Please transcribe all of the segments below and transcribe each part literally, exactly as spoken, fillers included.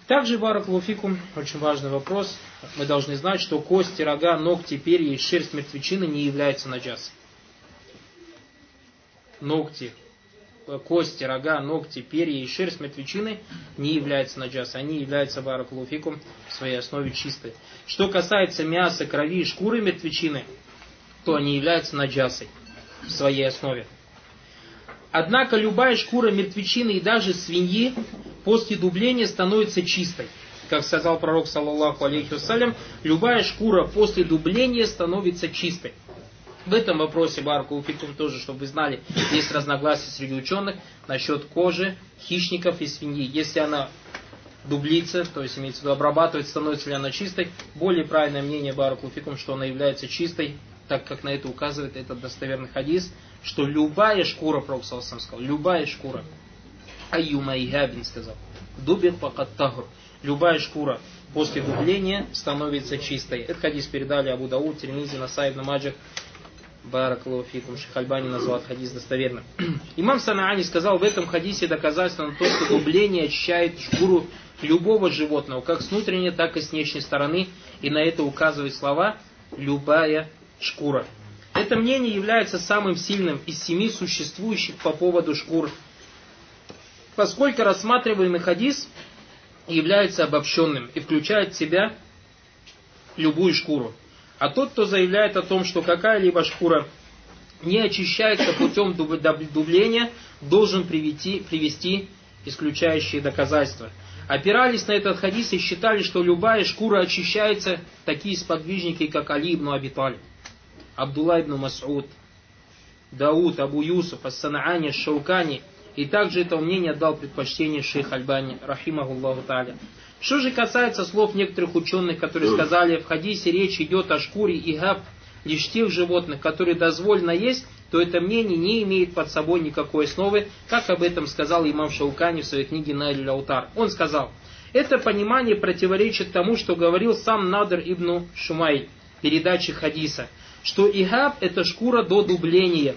Также, баракаллаху фикум, очень важный вопрос. Мы должны знать, что кости, рога, ногти, перья и шерсть мертвечины не являются наджасой. Ногти, кости, рога, ногти, перья и шерсть мертвечины не являются наджасой. Они являются, баракаллаху фикум, в своей основе чистой. Что касается мяса, крови и шкуры мертвечины, то они являются наджасой в своей основе. Однако любая шкура мертвечины и даже свиньи после дубления становится чистой. Как сказал пророк, саллаллаху алейхи вассалям, любая шкура после дубления становится чистой. В этом вопросе, баракаллаху фикум, тоже, чтобы вы знали, есть разногласия среди ученых насчет кожи хищников и свиньи. Если она дублится, то есть имеется в виду обрабатывать, становится ли она чистой, более правильное мнение, баракаллаху фикум, что она является чистой, так как на это указывает этот достоверный хадис, что любая шкура, пророк саллаллаху алейхи ва саллям сказал, любая шкура, айюма ихабин сказал, дубит факат тахур, любая шкура после дубления становится чистой. Этот хадис передали Абу Дауд, Тирмизи, Насаи, ибн Маджах, баракаллаху фикум, Шейх Альбани назвал хадис достоверным. Имам Санаани сказал, в этом хадисе доказательство на то, что дубление очищает шкуру любого животного, как с внутренней, так и с внешней стороны, и на это указывают слова «любая шкура». Это мнение является самым сильным из семи существующих по поводу шкур, поскольку рассматриваемый хадис является обобщенным и включает в себя любую шкуру. А тот, кто заявляет о том, что какая-либо шкура не очищается путем дубления, должен привести, привести исключающие доказательства. Опирались на этот хадис и считали, что любая шкура очищается, такие сподвижники, как Али ибн Аби Талиб, Абдулла ибн Мас'уд, Дауд, Абу Юсуф, Ас-Санаани, Аш-Шаукани. И также это мнение отдал предпочтение шейх Альбани, рахимахуллаху тааля. Что же касается слов некоторых ученых, которые сказали, в хадисе речь идет о шкуре и габ лишь тех животных, которые дозволено есть, то это мнение не имеет под собой никакой основы, как об этом сказал имам Шаукани в своей книге Найль аль-Аутар. Он сказал, это понимание противоречит тому, что говорил сам Надр ибн Шумай в передаче хадиса, что игаб это шкура до дубления.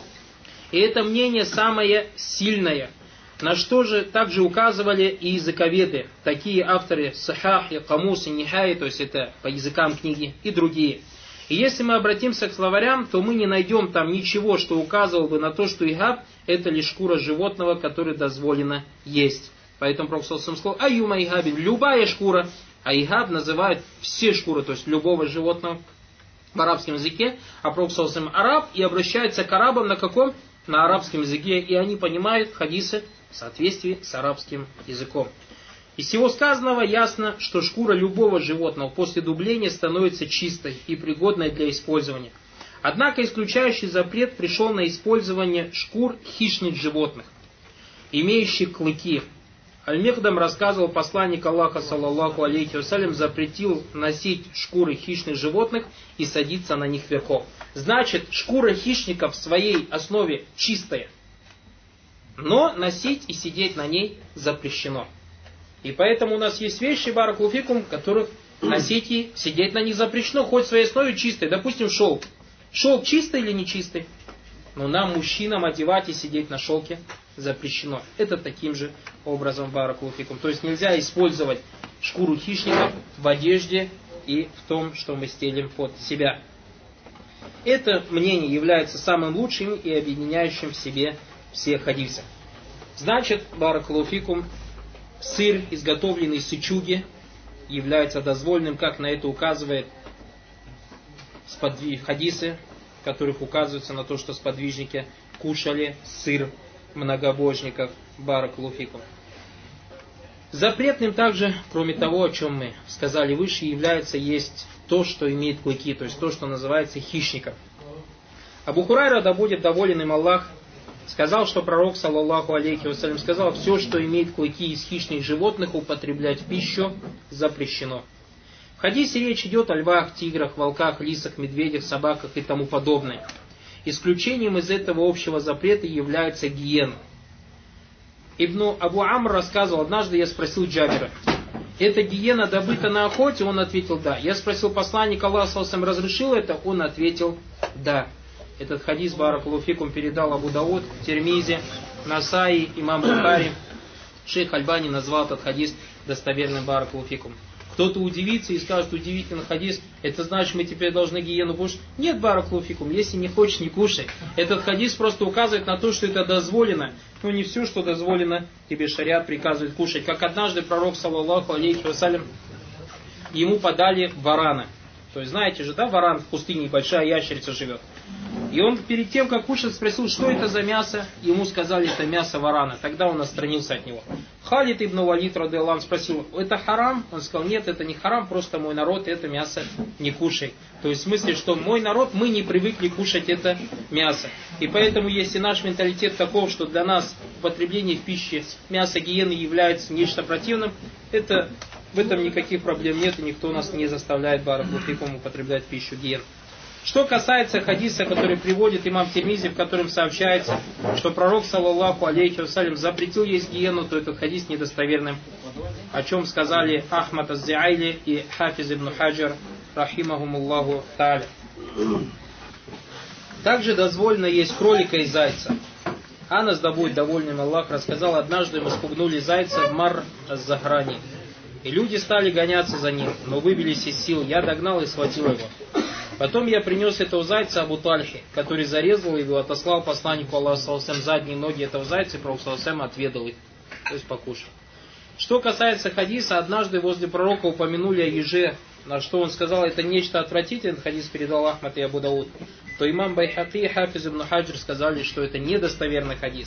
И это мнение самое сильное, на что же также указывали и языковеды, такие авторы Сахах, Камус и Нихай, то есть это по языкам книги, и другие. И если мы обратимся к словарям, то мы не найдем там ничего, что указывало бы на то, что игаб это лишь шкура животного, которое дозволено есть. Поэтому Пророк саллаллаху алейхи ва саллям сказал, аюма игабин, любая шкура, а игаб называют все шкуры, то есть любого животного в арабском языке, а Пророк саллаллаху алейхи ва саллям араб и обращается к арабам на каком? На арабском языке, и они понимают хадисы в соответствии с арабским языком. Из всего сказанного ясно, что шкура любого животного после дубления становится чистой и пригодной для использования. Однако исключающий запрет пришел на использование шкур хищных животных, имеющих клыки. Аль-Михдам рассказывал, посланник Аллаха, саллаллаху алейхи вассалям, запретил носить шкуры хищных животных и садиться на них верхом. Значит, шкура хищника в своей основе чистая, но носить и сидеть на ней запрещено. И поэтому у нас есть вещи, баракаллаху фикум, которых носить и сидеть на них запрещено, хоть в своей основе чистой. Допустим, шелк. Шелк чистый или не чистый? Но нам, мужчинам, одевать и сидеть на шелке запрещено. Это таким же образом, баракаллаху фикум. То есть нельзя использовать шкуру хищников в одежде и в том, что мы стелим под себя. Это мнение является самым лучшим и объединяющим в себе все хадисы. Значит, баракаллаху фикум, сыр, изготовленный из сычуги, является дозволенным, как на это указывает хадисы, в которых указывается на то, что сподвижники кушали сыр многобожников, баракаллаху фикум. Запретным также, кроме того, о чем мы сказали выше, является есть то, что имеет клыки, то есть то, что называется хищником. Абу Хурайра, да будет доволен им Аллах, сказал, что пророк, саллаллаху алейхи вассалям, сказал, все, что имеет клыки из хищных животных, употреблять в пищу запрещено. В хадисе речь идет о львах, тиграх, волках, лисах, медведях, собаках и тому подобное. Исключением из этого общего запрета является гиена. Ибн Абу Амр рассказывал, однажды я спросил Джабира, эта гиена добыта на охоте? Он ответил, да. Я спросил посланника Аллаха, саллаллаху алейхи ва саллям, разрешил это? Он ответил, да. Этот хадис, баракаллаху фикум, передал Абу Дауд, Тирмизи, Насаи, имам Бухари, Шейх Альбани назвал этот хадис достоверным, баракаллаху фикум. Кто-то удивится и скажет: удивительный хадис, это значит, мы теперь должны гиену кушать? Нет, баракаллаху фикум, если не хочешь, не кушай. Этот хадис просто указывает на то, что это дозволено. Но не все, что дозволено, тебе шариат приказывает кушать. Как однажды пророк, саллаллаху алейхи вассалям, ему подали варана. То есть, знаете же, да, варан в пустыне, большая ящерица живет. И он перед тем, как кушать, спросил, что это за мясо. Ему сказали, это мясо варана. Тогда он отстранился от него. Халид ибн Валид радиаллаху анху спросил: это харам? Он сказал: нет, это не харам, просто мой народ это мясо не кушает. То есть в смысле, что мой народ, мы не привыкли кушать это мясо. И поэтому, если наш менталитет таков, что для нас употребление в пище мяса гиены является нечто противным, это, в этом никаких проблем нет, и никто нас не заставляет, баракаллаху фикум, употреблять пищу гиены. Что касается хадиса, который приводит имам Тирмизи, в котором сообщается, что пророк, саллаллаху алейхи вассалям, запретил есть гиену, то этот хадис недостоверным, о чем сказали Ахмад аз-Зиайли и Хафиз ибн Хаджар, рахимахумуллаху тааля. Также дозволено есть кролика и зайца. Анас, да будет довольным Аллах, рассказал: однажды мы спугнули зайца в Мар аз-Захрани. И люди стали гоняться за ним, но выбились из сил. Я догнал и схватил его. Потом я принес этого зайца Абу Тальхе, который зарезал его, отослал посланнику Аллаха саллаллаху алейхи ва саллям задние ноги этого зайца, и пророк саллаллаху алейхи ва саллям отведал их, то есть покушал. Что касается хадиса, однажды возле пророка упомянули о еже, на что он сказал: это нечто отвратительное, хадис передал Ахмад и Абу Дауд, то имам Байхаки и Хафиз ибн Хаджар сказали, что это недостоверный хадис.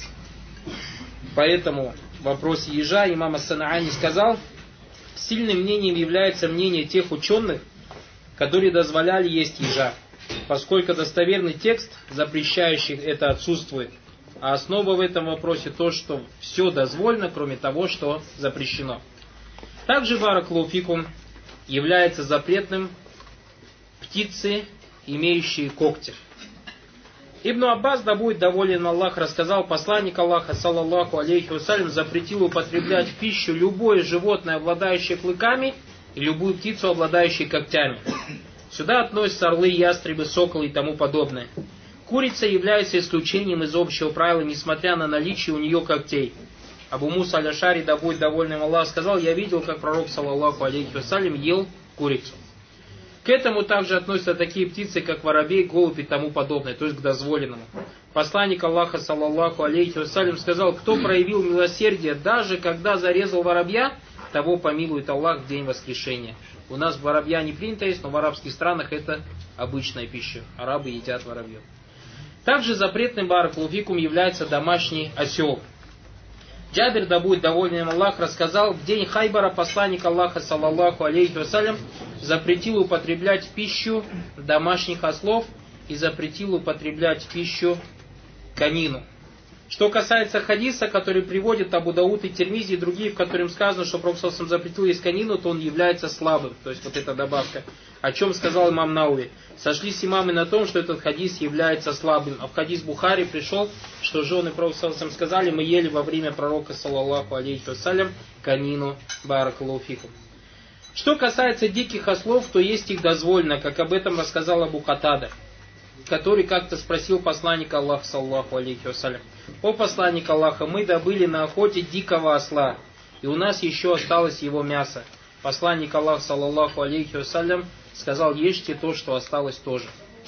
Поэтому в вопросе ежа имам ас-Санаани сказал: сильным мнением является мнение тех ученых, которые дозволяли есть ежа, поскольку достоверный текст, запрещающий это, отсутствует. А основа в этом вопросе то, что все дозволено, кроме того, что запрещено. Также, баракаллаху фикум, является запретным птицы, имеющие когти. Ибн Аббас, да будет доволен Аллах, рассказал: посланник Аллаха, саллаллаху алейхи вассалям, запретил употреблять в пищу любое животное, обладающее клыками, и любую птицу, обладающую когтями. Сюда относятся орлы, ястребы, соколы и тому подобное. Курица является исключением из общего правила, несмотря на наличие у нее когтей. Абу Муса аль-Ашари, да будет довольным Аллах, сказал: я видел, как пророк, саллаллаху алейхи вассалям, ел курицу. К этому также относятся такие птицы, как воробей, голубь и тому подобное, то есть к дозволенному. Посланник Аллаха, саллаллаху алейхи вассалям, сказал: кто проявил милосердие, даже когда зарезал воробья, того помилует Аллах в день воскрешения. У нас воробья не принято есть, но в арабских странах это обычная пища. Арабы едят воробьев. Также запретным, баракаллаху фикум, является домашний осел. Джабир, да будет доволен Аллах, рассказал: в день Хайбара посланник Аллаха, саллаллаху алейхи вассалям, запретил употреблять в пищу домашних ослов и запретил употреблять в пищу конину. Что касается хадиса, который приводит Абу Дауд и Тирмизи и другие, в котором сказано, что пророк саллаллаху алейхи ва саллям запретил есть конину, то он является слабым. То есть вот эта добавка. О чем сказал имам Науви. Сошлись имамы на том, что этот хадис является слабым. А в хадис Бухари пришел, что жены пророка саллаллаху алейхи ва саллям сказали: мы ели во время пророка, саллаллаху алейхи ва саллям, конину, баракаллаху фикум. Что касается диких ослов, то есть их дозволено, как об этом рассказал Абу Катада, который как-то спросил посланника Аллаха, саллаллаху алейхи ва саллям: о посланник Аллаха, мы добыли на охоте дикого осла, и у нас еще осталось его мясо. Посланник Аллаха, саллаллаху алейхи ва саллям, сказал: ешьте то, что осталось тоже.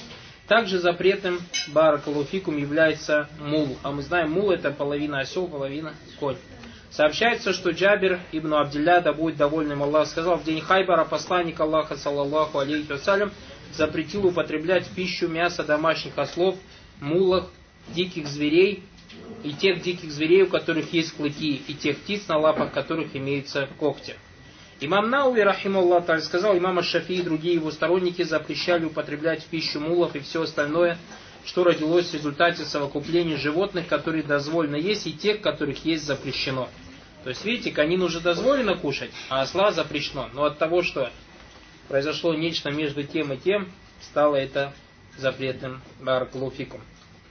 Также запретным, баракаллаху фикум, является мул. А мы знаем, мул это половина осел, половина конь. Сообщается, что Джабир ибн Абдилля, да будет довольным Аллах, сказал: в день Хайбара посланник Аллаха, саллаллаху алейхи ва саллям, запретил употреблять в пищу мясо домашних ослов, мулов, диких зверей и тех диких зверей, у которых есть клыки, и тех птиц, на лапах которых имеются когти. Имам Науви, рахимахуллах та'аля, сказал: имам Аш-Шафии и другие его сторонники запрещали употреблять в пищу мулов и все остальное, что родилось в результате совокупления животных, которые дозволено есть, и тех, которых есть запрещено. То есть, видите, конину уже дозволено кушать, а осла запрещено. Но от того, что произошло нечто между тем и тем, стало это запретным, баракаллаху фикум.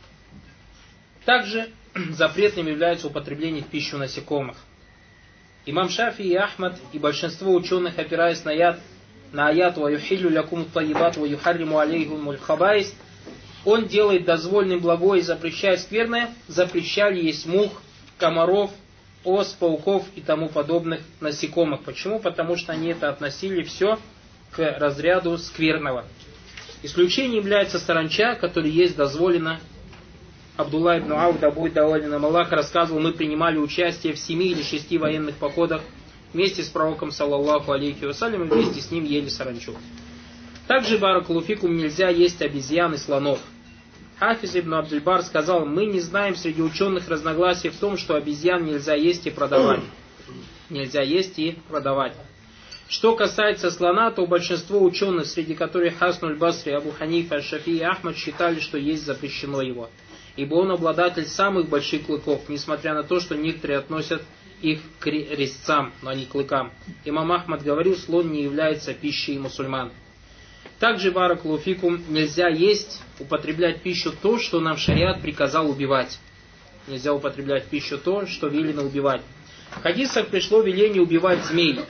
Также запретным является употребление в пищу насекомых. Имам Шафи и Ахмад и большинство ученых, опираясь на аят, на аят «Ва юхиллю лякум ат-тайибат, ва юхарриму алейхумуль хабаис», он делает дозвольным благое и запрещает скверное, запрещали есть мух, комаров, ос, пауков и тому подобных насекомых. Почему? Потому что они это относили все к разряду скверного. Исключением является саранча, который есть дозволено. Абдулла ибн Ауф, да будет доволен им Аллах, рассказывал, мы принимали участие в семи или шести военных походах вместе с пророком, саллаллаху алейхи вассалям, и вместе с ним ели саранчу. Также, баракалуфикум, нельзя есть обезьян и слонов. Хафиз ибн Абдульбар сказал, мы не знаем среди ученых разногласий в том, что обезьян нельзя есть и продавать. Нельзя есть и продавать. Что касается слона, то большинство ученых, среди которых Хаснуль Басри, Абу Ханифа, Шафи и Ахмад, считали, что есть запрещено его. Ибо он обладатель самых больших клыков, несмотря на то, что некоторые относят их к резцам, но не к клыкам. Имам Ахмад говорил, слон не является пищей мусульман. Также, баракалуфикум, нельзя есть, употреблять пищу то, что нам шариат приказал убивать. Нельзя употреблять в пищу то, что велено убивать. В хадисах пришло веление убивать змей,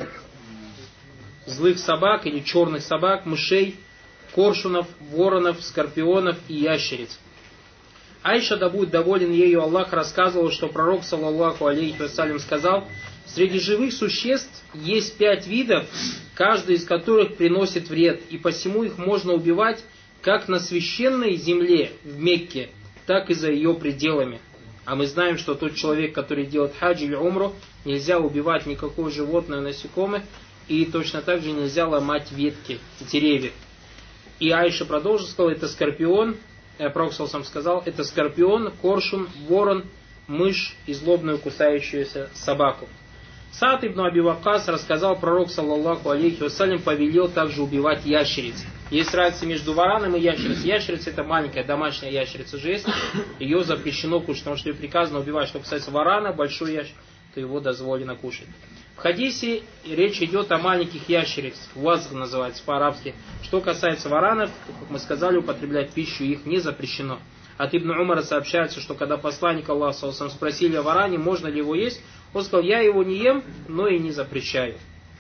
злых собак или черных собак, мышей, коршунов, воронов, скорпионов и ящериц. Айша, да будет доволен ею Аллах, рассказывал, что пророк, саллаллаху алейхи вассалям, сказал, среди живых существ есть пять видов, каждый из которых приносит вред, и посему их можно убивать как на священной земле в Мекке, так и за ее пределами. А мы знаем, что тот человек, который делает хадж или умру, нельзя убивать никакое животное, насекомое, и точно так же нельзя ломать ветки деревьев. И Айша продолжила, сказала, это скорпион, Пророк сам сказал, это скорпион, коршун, ворон, мышь и злобную кусающуюся собаку. Саад ибн Аби Ваккас рассказал, пророк, саллаллаху алейхи вассалям, повелел также убивать ящериц. Есть разница между вараном и ящерицей. Ящерица это маленькая домашняя ящерица же есть. Ее запрещено кушать, потому что ее приказано убивать. Что касается варана, большой ящер, то его дозволено кушать. В хадисе речь идет о маленьких ящерицах. Вазг называется по-арабски. Что касается варанов, как мы сказали, употреблять пищу их не запрещено. От Ибн Умара сообщается, что когда посланник Аллаха спросили о варане, можно ли его есть, он сказал, я его не ем, но и не запрещаю.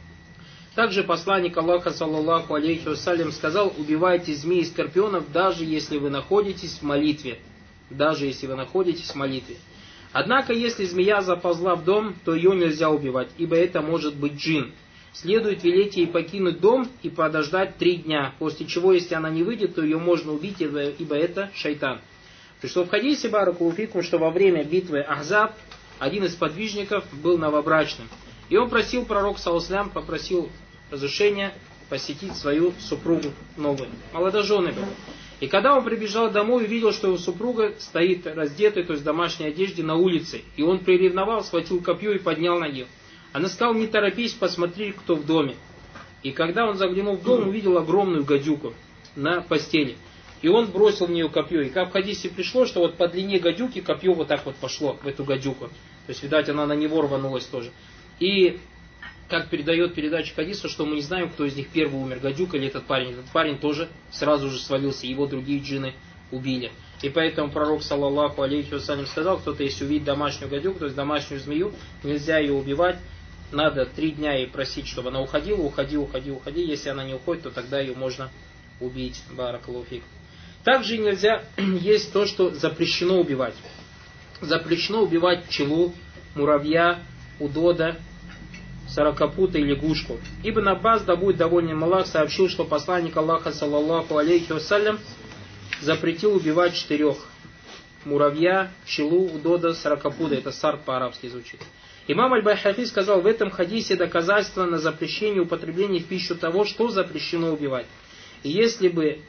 Также посланник Аллаха, саллаллаху алейхи вассалям, сказал, убивайте змей и скорпионов, даже если вы находитесь в молитве. Даже если вы находитесь в молитве. Однако, если змея заползла в дом, то ее нельзя убивать, ибо это может быть джин. Следует велеть ей покинуть дом и подождать три дня, после чего, если она не выйдет, то ее можно убить, ибо это шайтан. Пришло в хадисе, баракалуфикум, что во время битвы Ахзаб один из подвижников был новобрачным. И он просил пророк, саллаллаху, попросил разрешения посетить свою супругу новую. Молодоженый был. И когда он прибежал домой, увидел, что его супруга стоит раздетой, то есть в домашней одежде, на улице. И он приревновал, схватил копье и поднял на нее. Она сказала, не торопись, посмотри, кто в доме. И когда он заглянул в дом, увидел огромную гадюку на постели. И он бросил в нее копье. И как в хадисе пришло, что вот по длине гадюки копье вот так вот пошло в эту гадюку. То есть, видать, она на него рванулась тоже. И как передает передача хадиса, что мы не знаем, кто из них первый умер, гадюка или этот парень. Этот парень тоже сразу же свалился, его другие джинны убили. И поэтому пророк, саллаллаху алейхи вассалям, сказал, кто-то если увидит домашнюю гадюку, то есть домашнюю змею, нельзя ее убивать, надо три дня ей просить, чтобы она уходила, уходи, уходи, уходи. Если она не уходит, то тогда ее можно убить. Баракалуфик. Также нельзя есть то, что запрещено убивать. Запрещено убивать пчелу, муравья, удода, сорокопута и лягушку. Ибн Аббас, да будет доволен им Аллах, сообщил, что посланник Аллаха, саллаллаху алейхи вассалям, запретил убивать четырех. Муравья, пчелу, удода, сорокопута. Это сарт по-арабски звучит. Имам Аль-Байхаки сказал, в этом хадисе доказательство на запрещение употребления в пищу того, что запрещено убивать. И если бы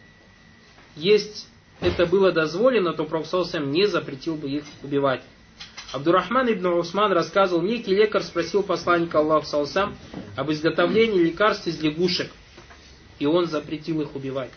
есть это было дозволено, то Пророк не запретил бы их убивать. Абдуррахман ибн Усман рассказывал, некий лекарь спросил посланника Аллаха саллаллаху об изготовлении лекарств из лягушек, и он запретил их убивать.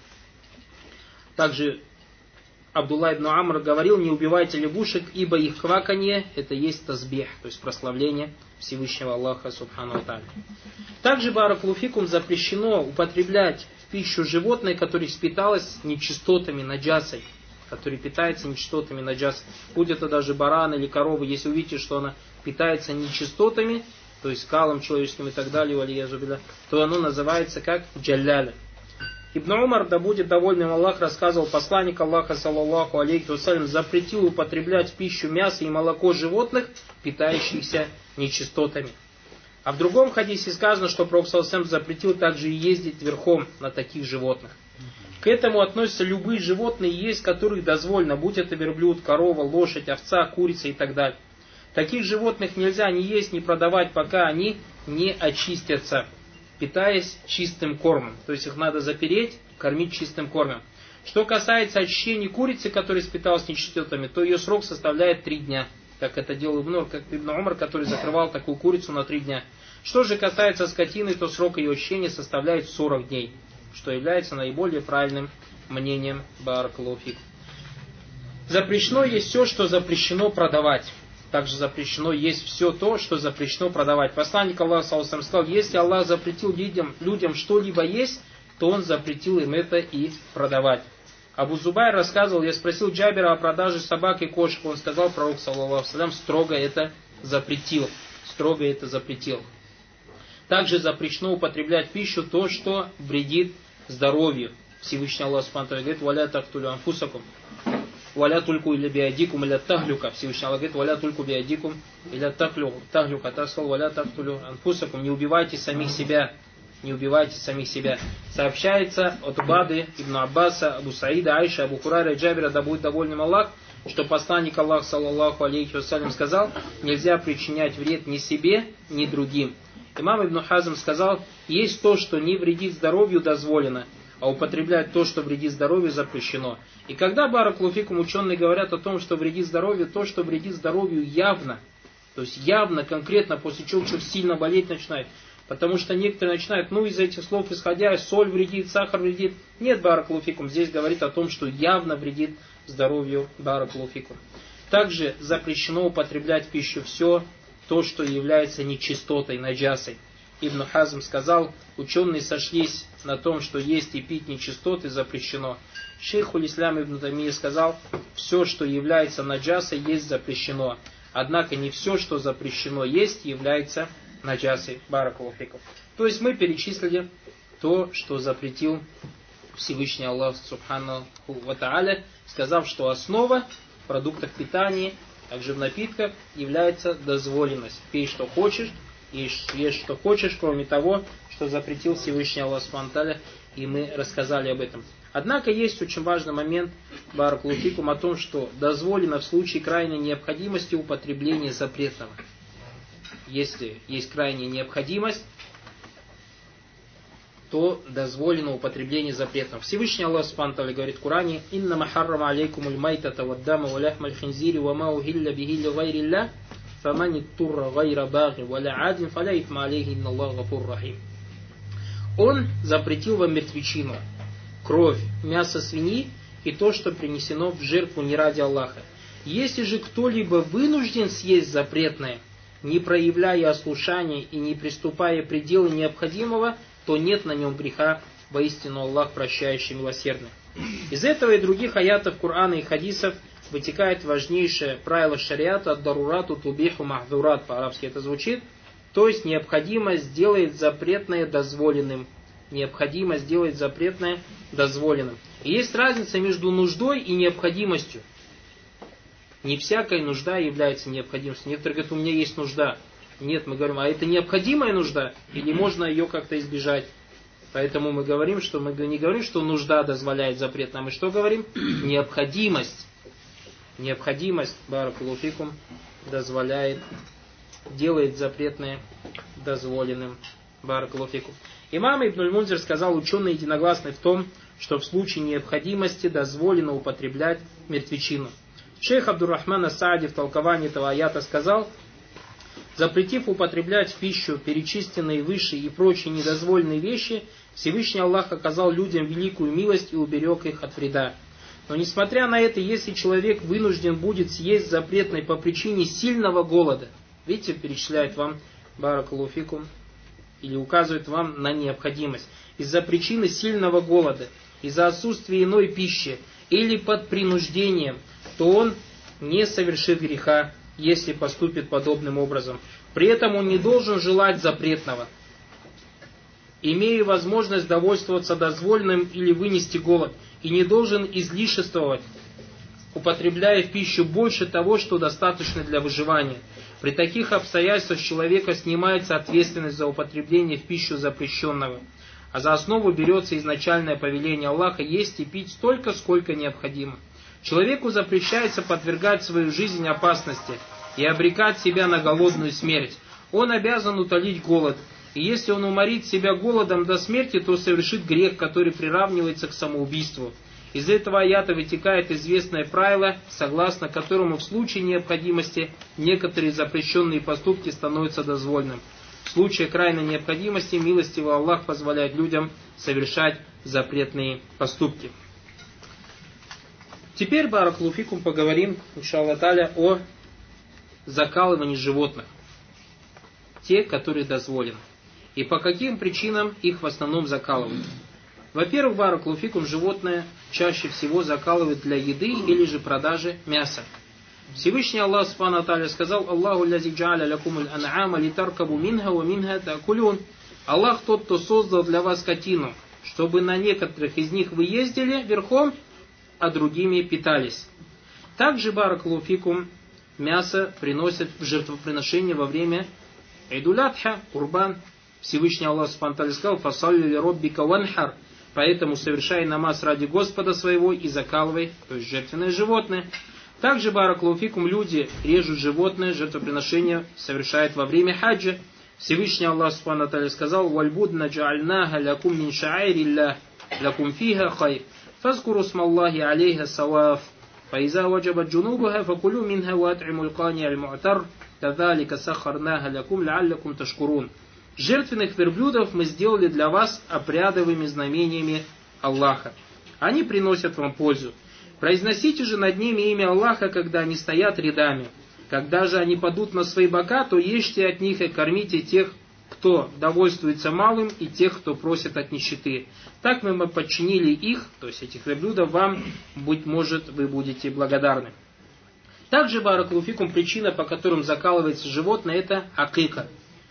Также Абдулла ибн Амр говорил, не убивайте лягушек, ибо их кваканье это есть тазбих, то есть прославление Всевышнего Аллаха субхану ва тааля. Также, баракалуфикум, запрещено употреблять в пищу животное, которое питалось нечистотами, наджасой, который питается нечистотами, наджасой. Будь это даже баран или корова, если увидите, что она питается нечистотами, то есть калом человеческим и так далее, то оно называется как джалляля. Ибн Умар, да будет довольным Аллах, рассказывал, посланник Аллаха, саллаллаху алейхи вассалям, запретил употреблять в пищу мясо и молоко животных, питающихся нечистотами. А в другом хадисе сказано, что Пророк саллаллаху алейхи вассалям запретил также и ездить верхом на таких животных. К этому относятся любые животные, есть которых дозволено, будь это верблюд, корова, лошадь, овца, курица и так далее. Таких животных нельзя ни есть, ни продавать, пока они не очистятся, питаясь чистым кормом. То есть их надо запереть, кормить чистым кормом. Что касается очищения курицы, которая испиталась нечистотами, то ее срок составляет три дня. Как это делал Ибн Умар, как Ибн Умар, который закрывал такую курицу на три дня. Что же касается скотины, то срок ее очищения составляет сорок дней, что является наиболее правильным мнением баракаллаху фик. Запрещено есть все, что запрещено продавать. Также запрещено есть все то, что запрещено продавать. Посланник Аллаха саллаллаху алейхи ва саллям сказал, если Аллах запретил людям, людям что-либо есть, то Он запретил им это и продавать. Абу Зубайр рассказывал, я спросил Джабира о продаже собак и кошек. Он сказал, пророк саллаллаху алейхи ва саллям строго это запретил. Строго это запретил. Также запрещено употреблять в пищу то, что вредит здоровью. Всевышний Аллах субхану ва тааля говорит, «Валя тактулю анфусакум». «Валя тульку или биадикум или тахлюка». Всевышний Аллах говорит, «Валя тульку биадикум или тахлюка». Так сказал, «Валя тактулю анфусакум». Не убивайте самих себя. Не убивайте самих себя. Сообщается от Убады, Ибн Аббаса, Абу Саида, Айша, Абу Хурайра и Джабира, да будет довольным Аллах, что посланник Аллаха, саллаллаху алейхи вассалям, сказал, нельзя причинять вред ни себе, ни другим. Имам Ибн Хазм сказал, есть то, что не вредит здоровью, дозволено, а употреблять то, что вредит здоровью, запрещено. И когда, баракаллаху фикум, ученые говорят о том, что вредит здоровью, то, что вредит здоровью явно, то есть явно, конкретно, после чего человек сильно болеть начинает. Потому что некоторые начинают, ну, из этих слов исходя, соль вредит, сахар вредит. Нет, баракаллаху фикум, здесь говорит о том, что явно вредит здоровью, баракаллаху фикум. Также запрещено употреблять в пищу все то, что является нечистотой, наджасой. Ибн Хазм сказал, ученые сошлись на том, что есть и пить нечистоты запрещено. Шейхуль Ислам Ибн Тамия сказал, все, что является наджасой, есть запрещено. Однако не все, что запрещено есть, является наджасой. Баракаллаху фикум. То есть мы перечислили то, что запретил Всевышний Аллах Субхану ва Тааля, сказав, что основа в продуктах питания, также в напитках, является дозволенность. Пей, что хочешь, ешь, ешь, что хочешь, кроме того, что запретил Всевышний Аллах Субхану ва Тааля, и мы рассказали об этом. Однако есть очень важный момент, баракаллаху фикум, о том, что дозволено в случае крайней необходимости употребления запретного. Если есть крайняя необходимость, то дозволено употребление запретного. Всевышний Аллах Субхану ва Тааля говорит в Коране: «Инна махаррама алейкумуль майтата ваддама ва ляхмаль хинзири ва ма ухилля бихи ли гайриллях, фаман иттурра гайра баги ва ля адин фаля итма алейхи инна Аллах гафур рахим». Он запретил вам мертвечину, кровь, мясо свиньи и то, что принесено в жертву не ради Аллаха. Если же кто-либо вынужден съесть запретное, не проявляя ослушания и не приступая к пределу необходимого, то нет на нем греха, воистину Аллах прощающий, милосердный. Из этого и других аятов Корана и хадисов вытекает важнейшее правило шариата «дарурату тубиху махдурат», по-арабски это звучит, то есть необходимость сделает запретное дозволенным. Необходимость сделает запретное дозволенным. И есть разница между нуждой и необходимостью. Не всякая нужда является необходимостью. Некоторые говорят, у меня есть нужда. Нет, мы говорим, а это необходимая нужда? Или можно ее как-то избежать? Поэтому мы говорим, что мы не говорим, что нужда дозволяет запрет. А мы что говорим? Необходимость. Необходимость, баракаллаху фикум, дозволяет, делает запретное дозволенным. Баракаллаху фикум. Имам Ибн аль-Мунзир сказал, ученые единогласны в том, что в случае необходимости дозволено употреблять мертвечину. Шейх Абдур-Рахман ас-Саади в толковании этого аята сказал, запретив употреблять в пищу перечисленные выше и прочие недозволенные вещи, Всевышний Аллах оказал людям великую милость и уберег их от вреда. Но несмотря на это, если человек вынужден будет съесть запретное по причине сильного голода, видите, перечисляет вам, баракаллаху фикум, или указывает вам на необходимость, из-за причины сильного голода, из-за отсутствия иной пищи, или под принуждением, то он не совершит греха, если поступит подобным образом. При этом он не должен желать запретного. имея возможность довольствоваться дозволенным или вынести голод, и не должен излишествовать, употребляя в пищу больше того, что достаточно для выживания. При таких обстоятельствах с человека снимается ответственность за употребление в пищу запрещенного, а за основу берется изначальное повеление Аллаха есть и пить столько, сколько необходимо. Человеку запрещается подвергать свою жизнь опасности и обрекать себя на голодную смерть. Он обязан утолить голод, и если он уморит себя голодом до смерти, то совершит грех, который приравнивается к самоубийству. Из этого аята вытекает известное правило, согласно которому в случае необходимости некоторые запрещенные поступки становятся дозволенным. В случае крайней необходимости милостивый Аллах позволяет людям совершать запретные поступки. Теперь, баракаллаху фикум, поговорим, иншаллах та'аля, о закалывании животных. Те, которые дозволены. И по каким причинам их в основном закалывают. Во-первых, баракаллаху фикум, животное чаще всего закалывают для еды или же продажи мяса. Всевышний Аллах Субхану ва Тааля сказал: Аллаху лязи джа'аля лякумуль ан'ама литаркабу минха ва минха та'кулюн. Аллах тот, кто создал для вас скотину, чтобы на некоторых из них вы ездили верхом, а другими питались. Также, баракаллаху фикум, мясо приносят в жертвоприношение во время Идуль-Адха, Курбан. Всевышний Аллах Субхану ва Тааля сказал: фасалли ли роббика ванхар. Поэтому совершай намаз ради Господа своего и закалывай, то есть жертвенное животное. Также, баракаллаху фикум, люди режут животное, жертвоприношение совершают во время хаджа. Всевышний Аллах Субхану ва Тааля сказал: «Вальбудна джа'альнаха лякум мин ша'айриллях, лякум фиха хайр, фазкуру смаллахи алейха саваф, фаиза ваджабат джунубаха, факулю минха ват'имуль кани аль-му'тар, кадалика сахарнаха лякум ляллякум ташкурун». Жертвенных верблюдов мы сделали для вас обрядовыми знамениями Аллаха. Они приносят вам пользу. Произносите же над ними имя Аллаха, когда они стоят рядами. Когда же они падут на свои бока, то ешьте от них и кормите тех, кто довольствуется малым, и тех, кто просит от нищеты. Так мы подчинили их, то есть этих верблюдов, вам, быть может, вы будете благодарны. Также, баракаллаху фикум, причина, по которым закалывается животное, это акика.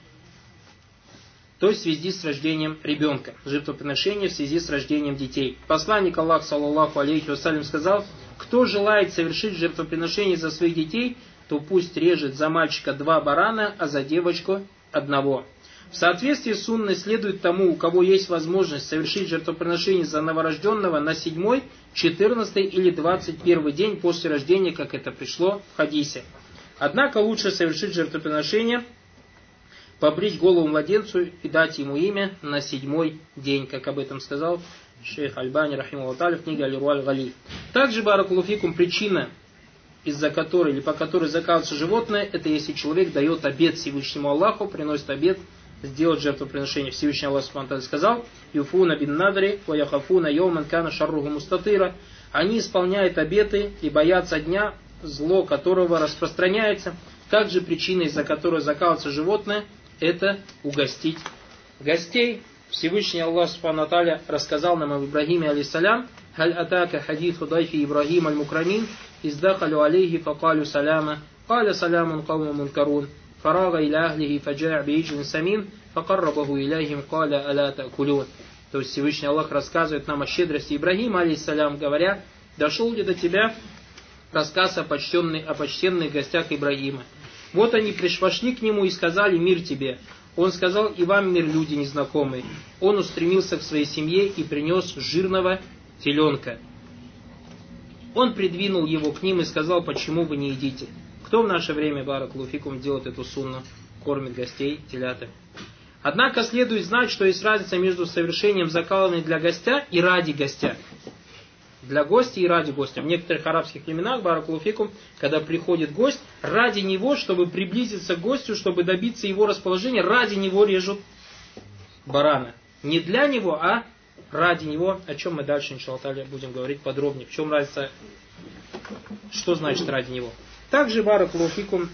То есть в связи с рождением ребенка. Жертвоприношение в связи с рождением детей. Посланник Аллаха, саллаллаху алейхи вассалям, сказал: кто желает совершить жертвоприношение за своих детей, то пусть режет за мальчика два барана, а за девочку одного. В соответствии с сунной следует тому, у кого есть возможность совершить жертвоприношение за новорожденного на седьмой, четырнадцатый или двадцать первый день после рождения, как это пришло в хадисе. Однако лучше совершить жертвоприношение, побрить голову младенцу и дать ему имя на седьмой день, как об этом сказал шейх Альбани, рахимахуллах та'аля, в книге Аль-Ирва аль-Гали. Также, баракаллаху фикум, причина, из-за которой или по которой закалывается животное, это если человек дает обет Всевышнему Аллаху, приносит обет сделать жертвоприношение. Всевышний Аллах Субхану ва Тааля сказал: «Юфуна бин надри, ва яхафуна йоман кана шарруху мустатира». Они исполняют обеты и боятся дня, зло которого распространяется. Также причина, из-за которой закалывается животное, это угостить гостей. Всевышний Аллах Субхану ва Тааля рассказал нам об Ибрагиме алейхиссалям: «Халь атака хадитху дайфи Ибрагим аль-Мукрамин, издахалю алейхи факалю саляма, каля салямун кавму мункарун, фарага иля ахлихи фаджа' бииджлин самин, факаррабаху иляхим каля аля та'кулюн». То есть Всевышний Аллах рассказывает нам о щедрости Ибрагима алейхиссалям, говоря: дошел ли до тебя рассказ о, почтенных, о почтенных гостях Ибрагима. Вот они пришли к нему и сказали: мир тебе. Он сказал: и вам мир, люди незнакомые. Он устремился к своей семье и принес жирного теленка. Он придвинул его к ним и сказал: почему вы не едите? Кто в наше время, баракаллаху фикум, делает эту сунну, кормит гостей телятами? Однако следует знать, что есть разница между совершением закалывания для гостя и ради гостя. Для гостя и ради гостя. В некоторых арабских племенах, баракаллаху фикум, когда приходит гость, ради него, чтобы приблизиться к гостю, чтобы добиться его расположения, ради него режут барана. Не для него, а ради него, о чем мы дальше, иншаллах та'аля, будем говорить подробнее. В чем разница, что значит ради него. Также, баракаллаху фикум,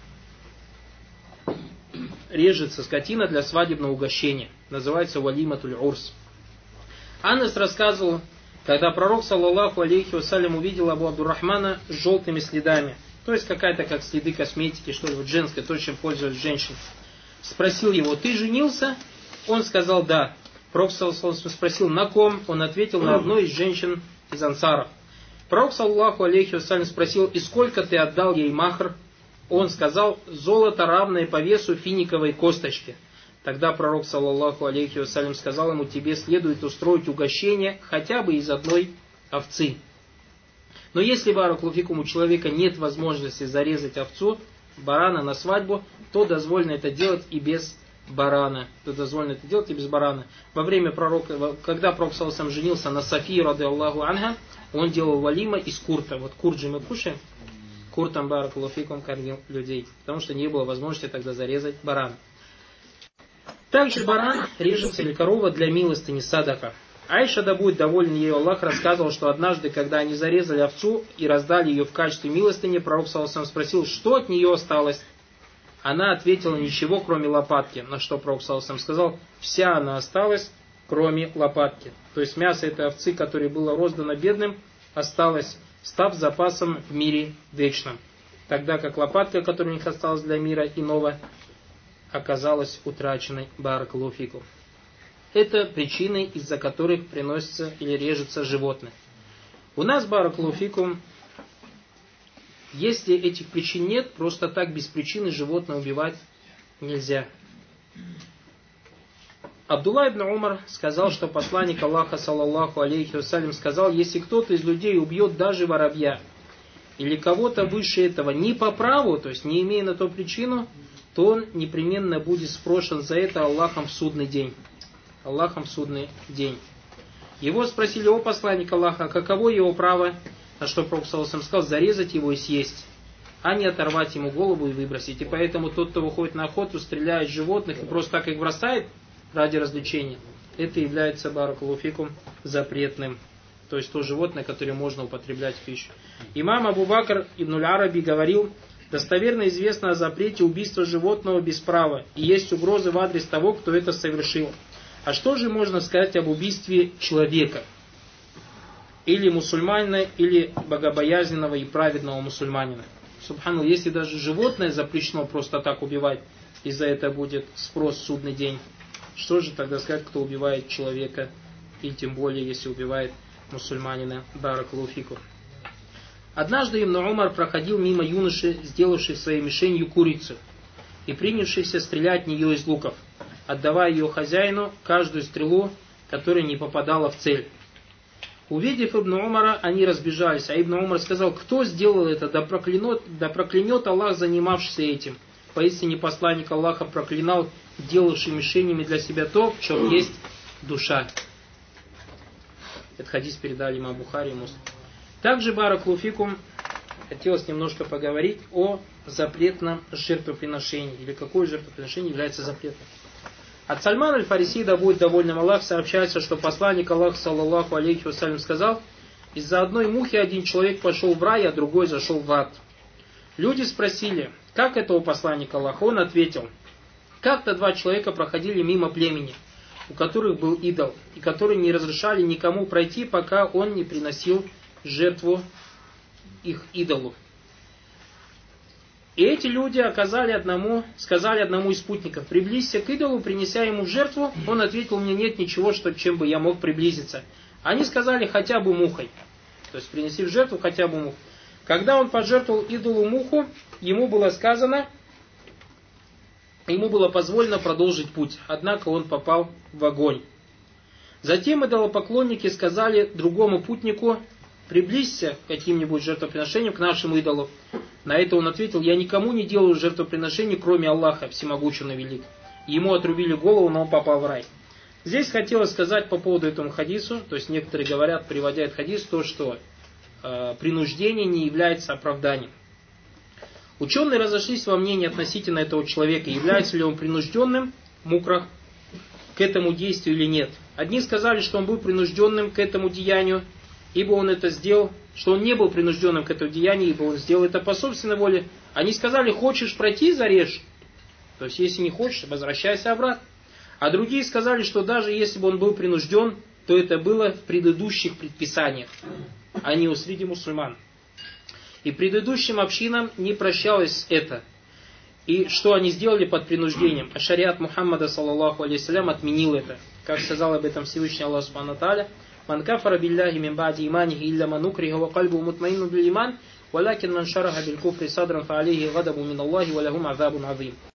режется скотина для свадебного угощения. Называется валиматуль урс. Анас рассказывал, когда пророк, саллаллаху алейхи вассалям, увидел Абу Абдуррахмана с желтыми следами, то есть какая-то как следы косметики, что ли, вот женская, то, чем пользуются женщины, спросил его: ты женился? Он сказал: да. Пророк саллаллаху алейхи спросил, на ком? Он ответил, на одной из женщин из ансаров. Пророк саллаллаху алейхи спросил, и сколько ты отдал ей махр? Он сказал, золото, равное по весу финиковой косточки. Тогда пророк саллаллаху алейхи сказал ему, тебе следует устроить угощение хотя бы из одной овцы. Но если, баракаллаху фикум, у человека нет возможности зарезать овцу, барана на свадьбу, то дозволено это делать и без барана. То дозволено это делать и без барана. Во время пророка, когда пророк саллаллаху алейхи ва саллям женился на Софии, ради Аллаху анха, он делал валима из курта. Вот курт же мы кушаем. Куртом, баракаллаху фикум, кормил людей. Потому что не было возможности тогда зарезать барана. Также баран режется или корова для милостыни садака. Айша, да будет доволен ею Аллах, рассказывал, что однажды, когда они зарезали овцу и раздали ее в качестве милостыни, пророк саллаллаху алейхи ва саллям спросил, что от нее осталось. Она ответила, ничего, кроме лопатки. На что пророк саллаллаху алейхи ва саллям сказал, вся она осталась, кроме лопатки. То есть мясо этой овцы, которое было роздано бедным, осталось, став запасом в мире вечном. Тогда как лопатка, которая у них осталась для мира иного, оказалась утраченной. Баракаллаху фикум. Это причины, из-за которых приносятся или режутся животные. У нас, баракаллаху фикум, если этих причин нет, просто так без причины животное убивать нельзя. Абдулла ибн Умар сказал, что посланник Аллаха, саллаллаху алейхи вассалям, сказал, если кто-то из людей убьет даже воробья или кого-то выше этого не по праву, то есть не имея на то причину, то он непременно будет спрошен за это Аллахом в судный день. Аллахом в судный день. Его спросили, о посланник Аллаха, каково его право? На что пророк саллаллаху алейхи ва саллям сказал, зарезать его и съесть, а не оторвать ему голову и выбросить. И поэтому тот, кто выходит на охоту, стреляет животных и просто так их бросает ради развлечения, это является, баракаллаху фикум, запретным. То есть то животное, которое можно употреблять в пищу. Имам Абу Бакр ибн аль-Араби говорил, достоверно известно о запрете убийства животного без права, и есть угрозы в адрес того, кто это совершил. А что же можно сказать об убийстве человека? Или мусульманина, или богобоязненного и праведного мусульманина. Субхану, если даже животное запрещено просто так убивать, и за это будет спрос в судный день, что же тогда сказать, кто убивает человека, и тем более, если убивает мусульманина? Баракаллаху фикум. Однажды Ибн Умар проходил мимо юноши, сделавшей своей мишенью курицу, и принявшийся стрелять в нее из луков, отдавая ее хозяину каждую стрелу, которая не попадала в цель. Увидев Ибн Умара, они разбежались, а Ибн Умар сказал, кто сделал это, да проклянет, да проклянет Аллах, занимавшийся этим. Поистине посланник Аллаха проклинал делавший мишенями для себя то, в чем есть душа. Этот хадис передали имам Бухари и Муслим. Также, баракаллаху фикум, хотелось немножко поговорить о запретном жертвоприношении, или какое жертвоприношение является запретным. От Сальмана аль-Фариси, да будет доволен Аллах, сообщается, что посланник Аллаха, саллаллаху алейхи вассалям, сказал, из-за одной мухи один человек пошел в рай, а другой зашел в ад. Люди спросили, как это у посланника Аллаха? Он ответил, как-то два человека проходили мимо племени, у которых был идол, и которые не разрешали никому пройти, пока он не приносил жертву их идолу. И эти люди оказали одному, сказали одному из спутников, приблизься к идолу, принеся ему жертву. Он ответил, мне нет ничего, что, чем бы я мог приблизиться. Они сказали, хотя бы мухой. То есть принеси в жертву хотя бы муху. Когда он пожертвовал идолу муху, ему было сказано, ему было позволено продолжить путь. Однако он попал в огонь. Затем идолопоклонники сказали другому путнику, приблизься к каким-нибудь жертвоприношениям, к нашему идолу. На это он ответил, я никому не делаю жертвоприношений, кроме Аллаха, всемогущего и велик. Ему отрубили голову, но он попал в рай. Здесь хотелось сказать по поводу этому хадису, то есть некоторые говорят, приводя этот хадис, то, что э, принуждение не является оправданием. Ученые разошлись во мнении относительно этого человека, является ли он принужденным, мукрах, к этому действию или нет. Одни сказали, что он был принужденным к этому деянию, ибо он это сделал, что он не был принужденным к этому деянию, ибо он сделал это по собственной воле. Они сказали, хочешь пройти, зарежь. То есть, если не хочешь, возвращайся обратно. А другие сказали, что даже если бы он был принужден, то это было в предыдущих предписаниях, а не у среди мусульман. И предыдущим общинам не прощалось это. И что они сделали под принуждением? А шариат Мухаммада, саллаллаху алейхи салям, отменил это. как сказал об этом Всевышний Аллах Субхану ва Тааля: «Ман кафара билляхи мин ба'ди иманихи илля ман укриха ва кальбу мутмаинну бил иман, валякин ман шараха биль куфри садран фа алейхи гадабу мин Аллахи ва лахум азабун азим».